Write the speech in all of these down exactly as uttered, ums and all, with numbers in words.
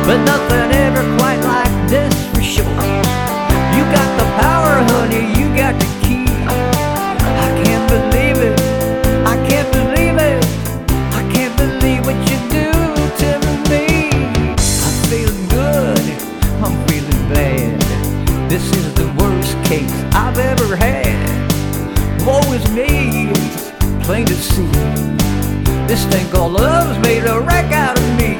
but nothing ever quite like this for sure. You got the power, honey, you got the key. I can't believe it, I can't believe it, I can't believe what you do to me. I'm feeling good, I'm feeling bad. This is the worst case I've ever had. Woe is me, it's plain to see. This thing called love's made a wreck out of me.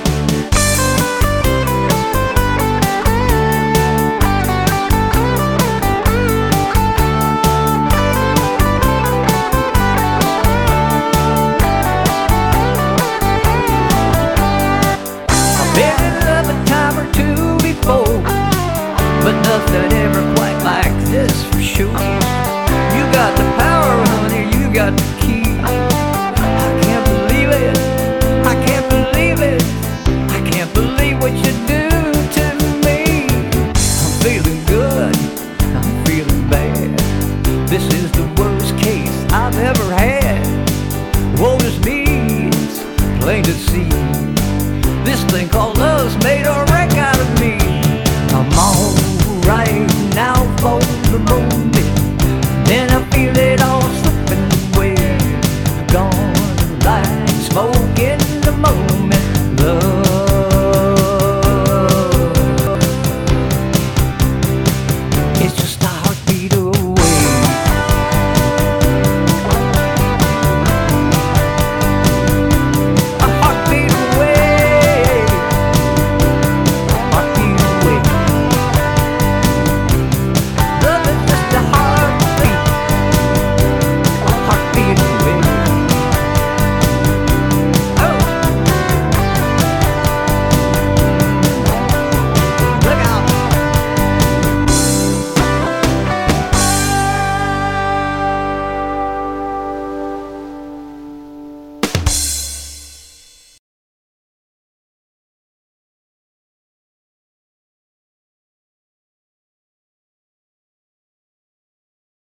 I've been in love a time or two before, but nothing ever quite like this for sure. You got the power, honey, you got the key. I can't believe it, I can't believe it, I can't believe what you do to me. I'm feeling good, I'm feeling bad. This is the worst case I've ever had. Woe is me, it's plain to see. This thing called love's made a wreck out of me. I'm alright now for the moment, then I feel it all so